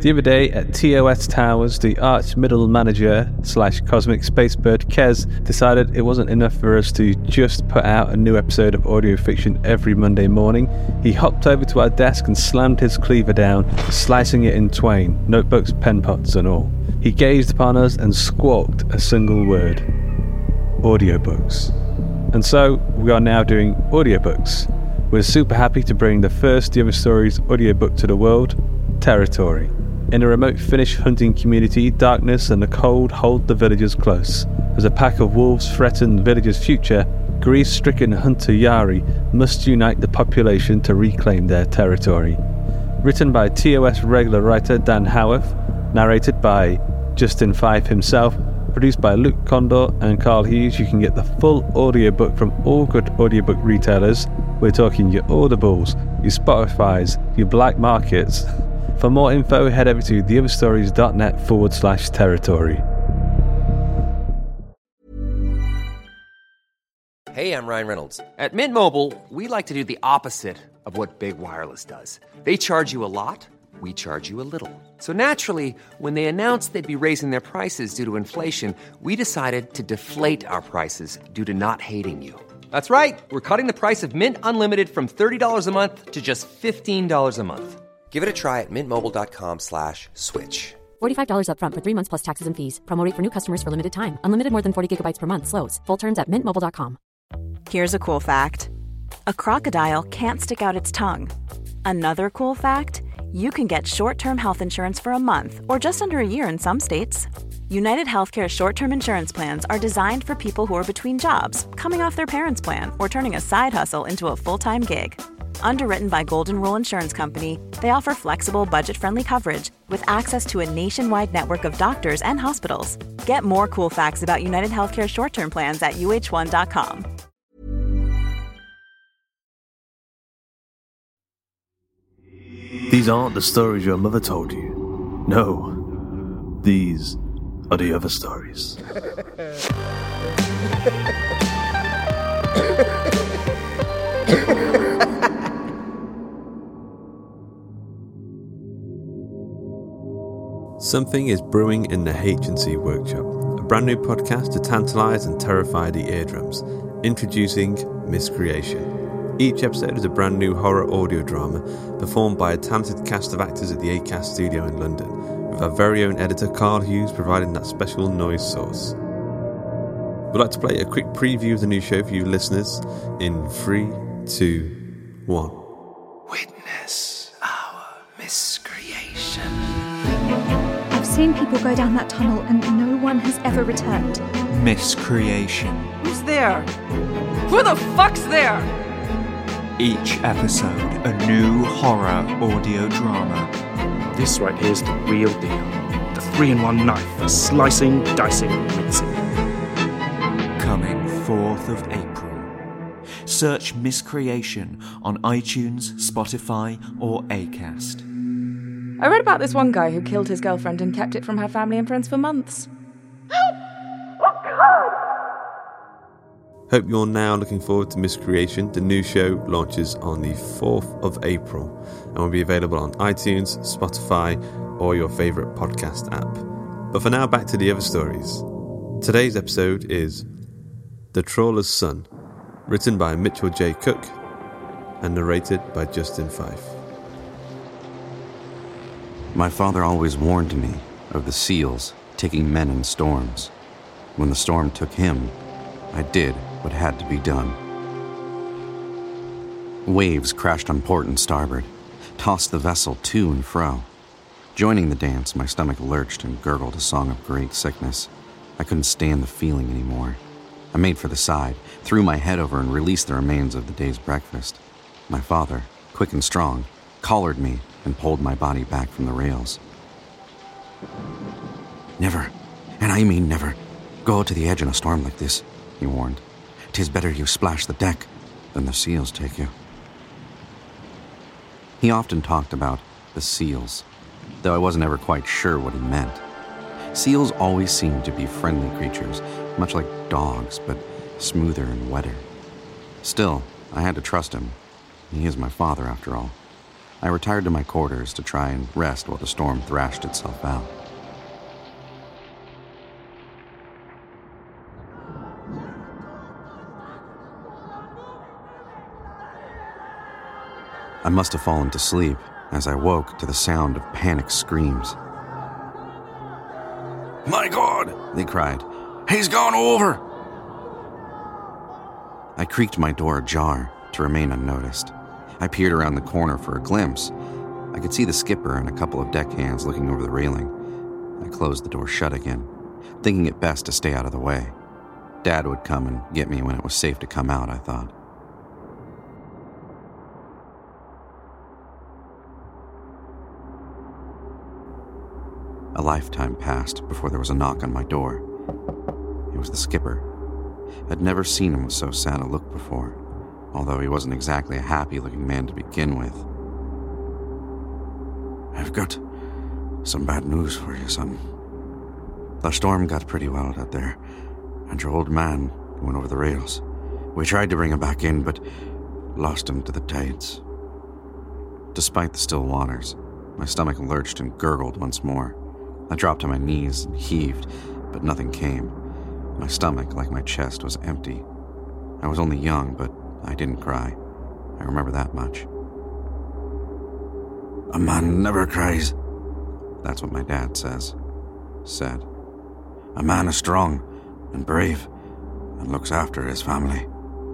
The other day at TOS Towers, the arch middle manager / cosmic spacebird Kez decided it wasn't enough for us to just put out a new episode of Audio Fiction every Monday morning. He hopped over to our desk and slammed his cleaver down, slicing it in twain, notebooks, pen pots and all. He gazed upon us and squawked a single word: audiobooks. And so we are now doing audiobooks. We're super happy to bring the first The Other Stories audiobook to the world, Territory. In a remote Finnish hunting community, darkness and the cold hold the villagers close. As a pack of wolves threaten the villagers' future, grief-stricken hunter Jari must unite the population to reclaim their territory. Written by TOS regular writer Dan Howarth, narrated by Justin Fife himself, produced by Luke Condor and Carl Hughes. You can get the full audiobook from all good audiobook retailers. We're talking your Audibles, your Spotifys, your black markets. For more info, head over to theotherstories.net/territory. Hey, I'm Ryan Reynolds. At Mint Mobile, we like to do the opposite of what Big Wireless does. They charge you a lot, we charge you a little. So naturally, when they announced they'd be raising their prices due to inflation, we decided to deflate our prices due to not hating you. That's right. We're cutting the price of Mint Unlimited from $30 a month to just $15 a month. Give it a try at mintmobile.com/switch. $45 up front for 3 months plus taxes and fees. Promo rate for new customers for limited time. Unlimited more than 40 gigabytes per month slows. Full terms at mintmobile.com. Here's a cool fact. A crocodile can't stick out its tongue. Another cool fact, you can get short-term health insurance for a month or just under a year in some states. United Healthcare short-term insurance plans are designed for people who are between jobs, coming off their parents' plan, or turning a side hustle into a full-time gig. Underwritten by Golden Rule Insurance Company, they offer flexible, budget-friendly coverage with access to a nationwide network of doctors and hospitals. Get more cool facts about United Healthcare short-term plans at uh1.com. These aren't the stories your mother told you. No, these are the other stories. Something is brewing in the H&C Workshop, a brand new podcast to tantalise and terrify the eardrums. Introducing Miscreation. Each episode is a brand new horror audio drama performed by a talented cast of actors at the ACAST studio in London, with our very own editor Carl Hughes providing that special noise source. We'd like to play a quick preview of the new show for you listeners in 3, 2, 1. Witness our miscreation. I've seen people go down that tunnel and no one has ever returned. Miscreation. Who's there? Who the fuck's there? Each episode, a new horror audio drama. This right here is the real deal. The 3-in-1 knife for slicing, dicing, mincing. Coming 4th of April. Search Miscreation on iTunes, Spotify, or Acast. I read about this one guy who killed his girlfriend and kept it from her family and friends for months. Hope you're now looking forward to Miscreation. The new show launches on the 4th of April and will be available on iTunes, Spotify, or your favourite podcast app. But for now, back to the other stories. Today's episode is The Trawler's Son, written by Mitchell J. Cook and narrated by Justin Fife. My father always warned me of the seals taking men in storms. When the storm took him, I did what had to be done. Waves crashed on port and starboard, tossed the vessel to and fro. Joining the dance, my stomach lurched and gurgled a song of great sickness. I couldn't stand the feeling anymore. I made for the side, threw my head over and released the remains of the day's breakfast. My father, quick and strong, collared me and pulled my body back from the rails. Never, and I mean never, go to the edge in a storm like this, he warned. 'Tis better you splash the deck than the seals take you. He often talked about the seals, though I wasn't ever quite sure what he meant. Seals always seemed to be friendly creatures, much like dogs, but smoother and wetter. Still, I had to trust him. He is my father, after all. I retired to my quarters to try and rest while the storm thrashed itself out. I must have fallen to sleep as I woke to the sound of panicked screams. "My God!" they cried. "He's gone over!" I creaked my door ajar to remain unnoticed. I peered around the corner for a glimpse. I could see the skipper and a couple of deckhands looking over the railing. I closed the door shut again, thinking it best to stay out of the way. Dad would come and get me when it was safe to come out, I thought. A lifetime passed before there was a knock on my door. It was the skipper. I'd never seen him with so sad a look before, although he wasn't exactly a happy-looking man to begin with. "I've got some bad news for you, son. The storm got pretty wild out there, and your old man went over the rails. We tried to bring him back in, but lost him to the tides." Despite the still waters, my stomach lurched and gurgled once more. I dropped to my knees and heaved, but nothing came. My stomach, like my chest, was empty. I was only young, but I didn't cry. I remember that much. "A man never cries." That's what my dad said. "A man is strong and brave and looks after his family.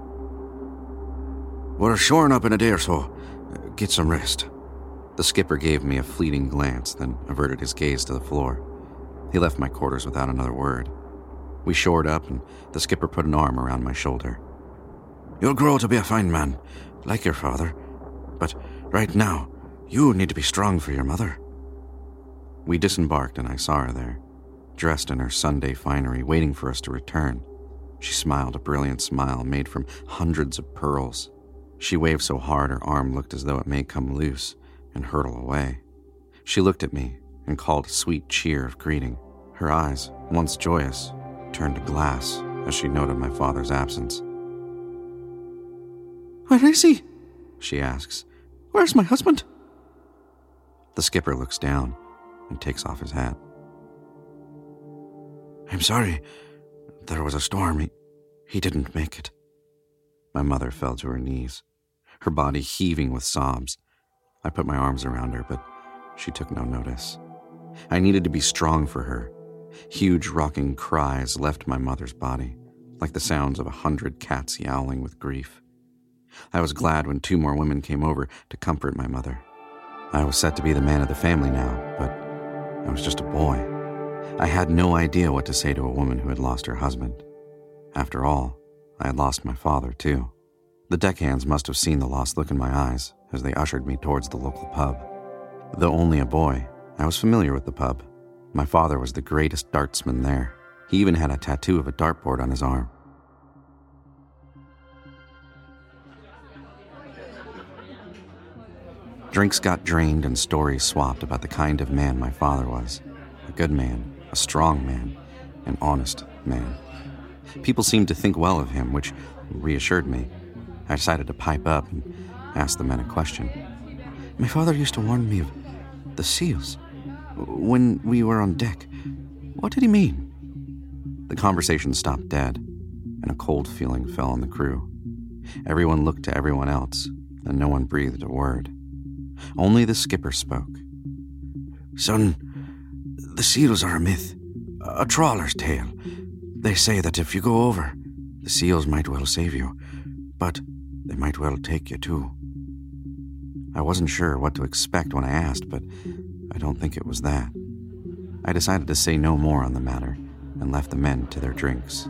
We're shoring up in a day or so. Get some rest." The skipper gave me a fleeting glance, then averted his gaze to the floor. He left my quarters without another word. We shored up, and the skipper put an arm around my shoulder. "You'll grow to be a fine man, like your father. But right now, you need to be strong for your mother." We disembarked, and I saw her there, dressed in her Sunday finery, waiting for us to return. She smiled, a brilliant smile made from hundreds of pearls. She waved so hard her arm looked as though it may come loose and hurtle away. She looked at me and called a sweet cheer of greeting. Her eyes, once joyous, turned to glass as she noted my father's absence. "Where is he?" she asks. "Where's my husband?" The skipper looks down and takes off his hat. "I'm sorry. There was a storm. He didn't make it." My mother fell to her knees, her body heaving with sobs. I put my arms around her, but she took no notice. I needed to be strong for her. Huge rocking cries left my mother's body, like the sounds of 100 cats yowling with grief. I was glad when 2 more women came over to comfort my mother. I was set to be the man of the family now, but I was just a boy. I had no idea what to say to a woman who had lost her husband. After all, I had lost my father, too. The deckhands must have seen the lost look in my eyes as they ushered me towards the local pub. Though only a boy, I was familiar with the pub. My father was the greatest dartsman there. He even had a tattoo of a dartboard on his arm. Drinks got drained and stories swapped about the kind of man my father was. A good man, a strong man, an honest man. People seemed to think well of him, which reassured me. I decided to pipe up and ask the men a question. "My father used to warn me of the seals when we were on deck. What did he mean?" The conversation stopped dead, and a cold feeling fell on the crew. Everyone looked to everyone else, and no one breathed a word. Only the skipper spoke. "Son, the seals are a myth, a trawler's tale. They say that if you go over, the seals might well save you, but they might well take you too." I wasn't sure what to expect when I asked, but I don't think it was that. I decided to say no more on the matter and left the men to their drinks.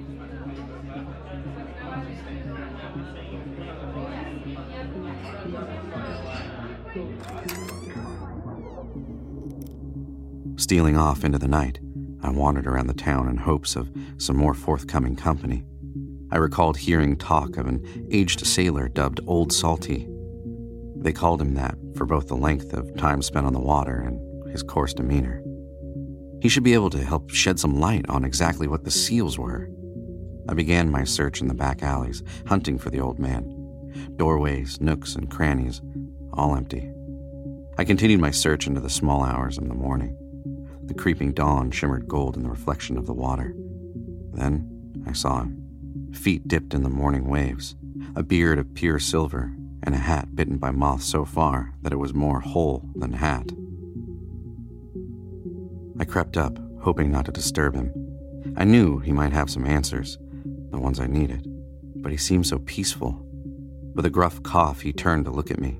Stealing off into the night, I wandered around the town in hopes of some more forthcoming company. I recalled hearing talk of an aged sailor dubbed Old Salty. They called him that for both the length of time spent on the water and his coarse demeanor. He should be able to help shed some light on exactly what the seals were. I began my search in the back alleys, hunting for the old man. Doorways, nooks, and crannies, all empty. I continued my search into the small hours of the morning. The creeping dawn shimmered gold in the reflection of the water. Then I saw him, feet dipped in the morning waves, a beard of pure silver, and a hat bitten by moths so far that it was more hole than hat. I crept up, hoping not to disturb him. I knew he might have some answers, the ones I needed, but he seemed so peaceful. With a gruff cough, he turned to look at me.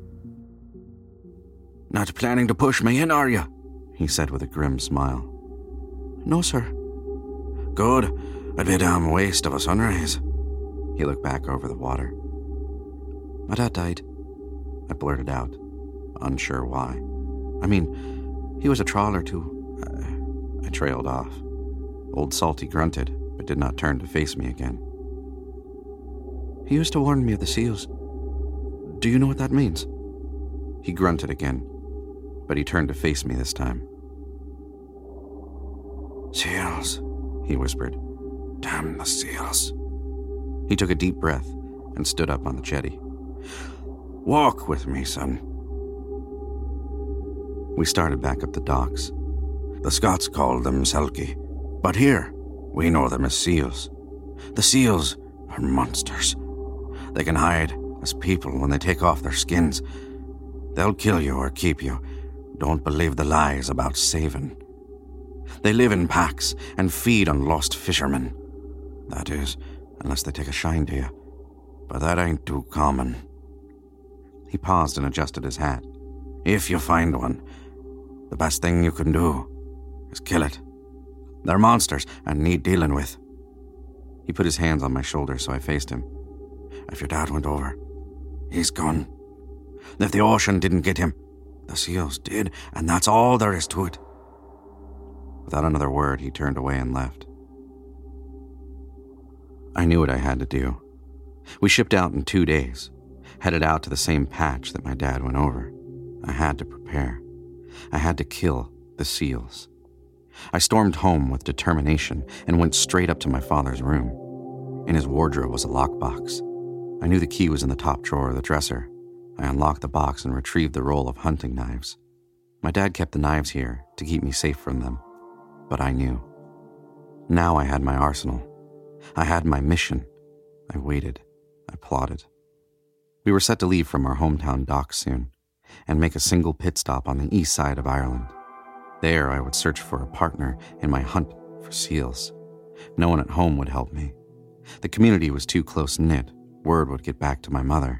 "Not planning to push me in, are you?" he said with a grim smile. "No, sir." "Good. It'd be a damn waste of a sunrise." He looked back over the water. "My dad died," I blurted out, unsure why. "I mean, he was a trawler too." I trailed off. Old Salty grunted, but did not turn to face me again. "He used to warn me of the seals. Do you know what that means?" He grunted again, but he turned to face me this time. "Seals," he whispered. "Damn the seals." He took a deep breath and stood up on the jetty. "Walk with me, son." We started back up the docks. The Scots called them selkie, but here we know them as seals. The seals are monsters. They can hide as people when they take off their skins. They'll kill you or keep you. Don't believe the lies about saving. They live in packs and feed on lost fishermen. That is, unless they take a shine to you. But that ain't too common. He paused and adjusted his hat. If you find one, the best thing you can do is kill it. They're monsters and need dealing with. He put his hands on my shoulder, so I faced him. If your dad went over, he's gone. If the ocean didn't get him, the seals did, and that's all there is to it. Without another word, he turned away and left. I knew what I had to do. We shipped out in 2 days, headed out to the same patch that my dad went over. I had to prepare. I had to kill the seals. I stormed home with determination and went straight up to my father's room. In his wardrobe was a lockbox. I knew the key was in the top drawer of the dresser. I unlocked the box and retrieved the roll of hunting knives. My dad kept the knives here to keep me safe from them, but I knew. Now I had my arsenal. I had my mission. I waited. I plotted. We were set to leave from our hometown docks soon and make a single pit stop on the east side of Ireland. There I would search for a partner in my hunt for seals. No one at home would help me. The community was too close-knit. Word would get back to my mother.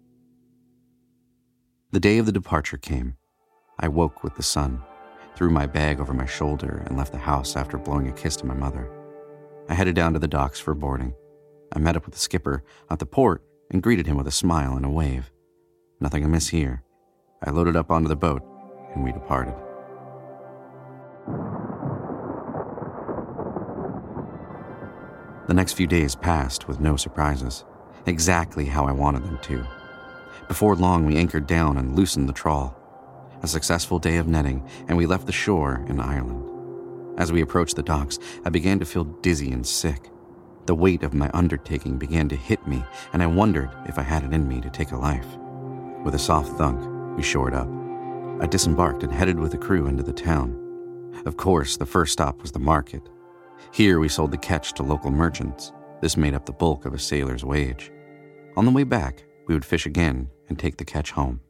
The day of the departure came. I woke with the sun, threw my bag over my shoulder, and left the house after blowing a kiss to my mother. I headed down to the docks for boarding. I met up with the skipper at the port and greeted him with a smile and a wave. Nothing amiss here. I loaded up onto the boat, and we departed. The next few days passed with no surprises, exactly how I wanted them to. Before long, we anchored down and loosened the trawl. A successful day of netting, and we left the shore in Ireland. As we approached the docks, I began to feel dizzy and sick. The weight of my undertaking began to hit me, and I wondered if I had it in me to take a life. With a soft thunk, we shored up. I disembarked and headed with the crew into the town. Of course, the first stop was the market. Here we sold the catch to local merchants. This made up the bulk of a sailor's wage. On the way back, we would fish again and take the catch home.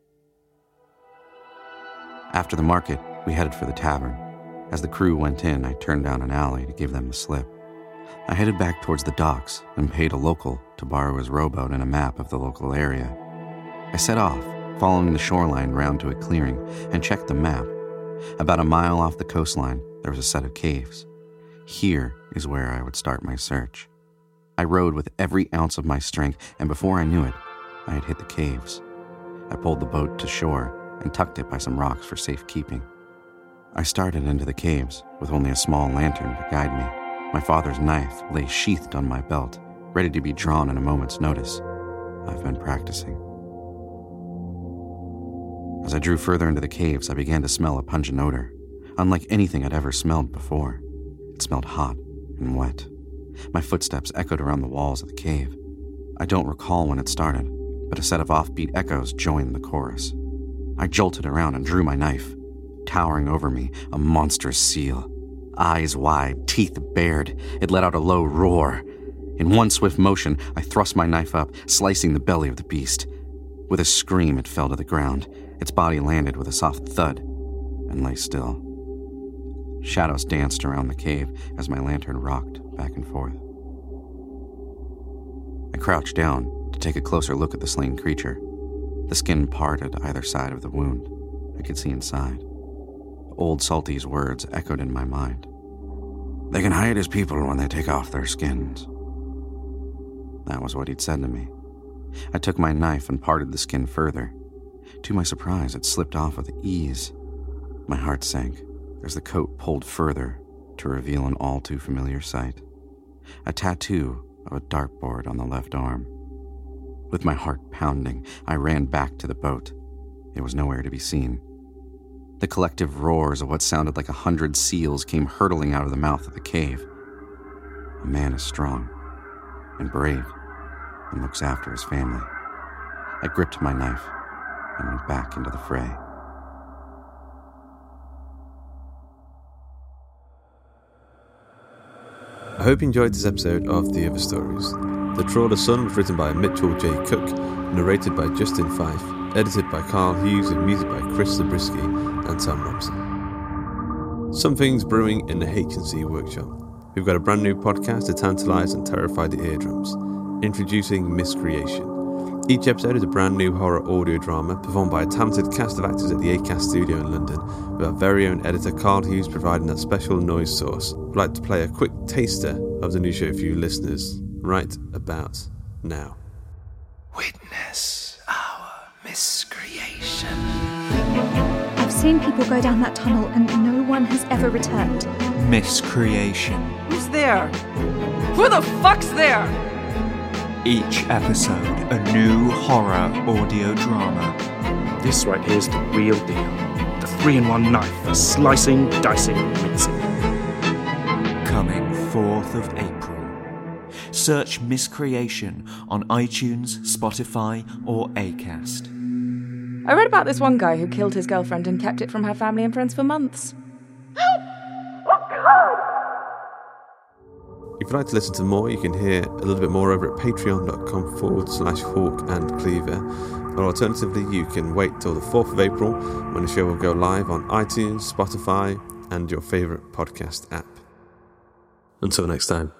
After the market, we headed for the tavern. As the crew went in, I turned down an alley to give them the slip. I headed back towards the docks and paid a local to borrow his rowboat and a map of the local area. I set off, following the shoreline round to a clearing, and checked the map. About a mile off the coastline, there was a set of caves. Here is where I would start my search. I rowed with every ounce of my strength, and before I knew it, I had hit the caves. I pulled the boat to shore and tucked it by some rocks for safekeeping. I started into the caves with only a small lantern to guide me. My father's knife lay sheathed on my belt, ready to be drawn at a moment's notice. I've been practicing. As I drew further into the caves, I began to smell a pungent odor, unlike anything I'd ever smelled before. It smelled hot and wet. My footsteps echoed around the walls of the cave. I don't recall when it started, but a set of offbeat echoes joined the chorus. I jolted around and drew my knife. Towering over me, a monstrous seal. Eyes wide, teeth bared, it let out a low roar. In one swift motion, I thrust my knife up, slicing the belly of the beast. With a scream, it fell to the ground. Its body landed with a soft thud and lay still. Shadows danced around the cave as my lantern rocked back and forth. I crouched down to take a closer look at the slain creature. The skin parted either side of the wound. I could see inside. Old Salty's words echoed in my mind. They can hide as people when they take off their skins. That was what he'd said to me. I took my knife and parted the skin further. To my surprise, it slipped off with ease. My heart sank as the coat pulled further to reveal an all too familiar sight. A tattoo of a dartboard on the left arm. With my heart pounding, I ran back to the boat. It was nowhere to be seen. The collective roars of what sounded like 100 seals came hurtling out of the mouth of the cave. A man is strong and brave and looks after his family. I gripped my knife and went back into the fray. I hope you enjoyed this episode of The Other Stories. The Trawler Sun was written by Mitchell J. Cook, narrated by Justin Fife, edited by Carl Hughes, and music by Chris Zabriskie and Tom Robson. Something's brewing in the H&C workshop. We've got a brand new podcast to tantalise and terrify the eardrums. Introducing Miscreation. Each episode is a brand new horror audio drama performed by a talented cast of actors at the ACAST studio in London, with our very own editor Carl Hughes providing that special noise source. I'd like to play a quick taster of the new show for you listeners right about now. Witness our miscreation. I've seen people go down that tunnel and no one has ever returned. Miscreation. Who's there? Who the fuck's there? Each episode, a new horror audio drama. This right here's the real deal. The 3-in-1 knife for slicing, dicing, mincing. Coming 4th of April. Search Miscreation on iTunes, Spotify, or Acast. I read about this one guy who killed his girlfriend and kept it from her family and friends for months. If you'd like to listen to more, you can hear a little bit more over at patreon.com/Hawk and Cleaver. Or alternatively, you can wait till the 4th of April when the show will go live on iTunes, Spotify, and your favourite podcast app. Until next time.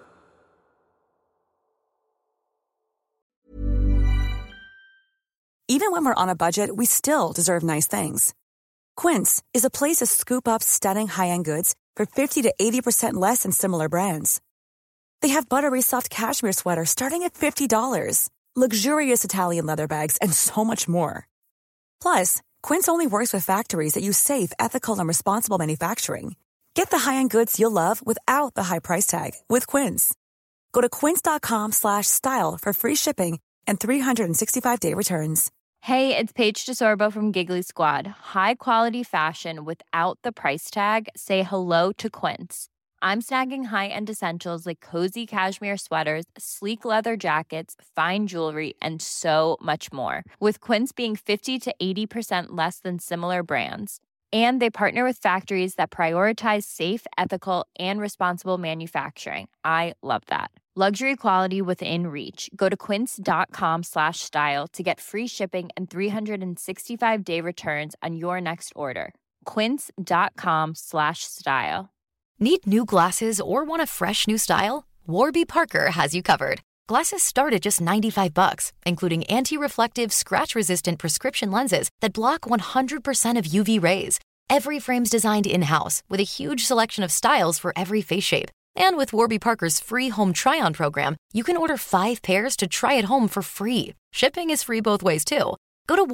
Even when we're on a budget, we still deserve nice things. Quince is a place to scoop up stunning high-end goods for 50 to 80% less than similar brands. They have buttery soft cashmere sweaters starting at $50, luxurious Italian leather bags, and so much more. Plus, Quince only works with factories that use safe, ethical, and responsible manufacturing. Get the high-end goods you'll love without the high price tag with Quince. Go to quince.com/style for free shipping and 365-day returns. Hey, it's Paige DeSorbo from Giggly Squad. High quality fashion without the price tag. Say hello to Quince. I'm snagging high-end essentials like cozy cashmere sweaters, sleek leather jackets, fine jewelry, and so much more. With Quince being 50 to 80% less than similar brands. And they partner with factories that prioritize safe, ethical, and responsible manufacturing. I love that. Luxury quality within reach. Go to quince.com/style to get free shipping and 365-day returns on your next order. Quince.com/style. Need new glasses or want a fresh new style? Warby Parker has you covered. Glasses start at just $95, including anti-reflective, scratch-resistant prescription lenses that block 100% of UV rays. Every frame's designed in-house with a huge selection of styles for every face shape. And with Warby Parker's free home try-on program, you can order 5 pairs to try at home for free. Shipping is free both ways, too. Go to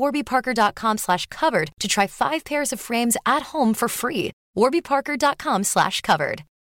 warbyparker.com/covered to try 5 pairs of frames at home for free. warbyparker.com/covered.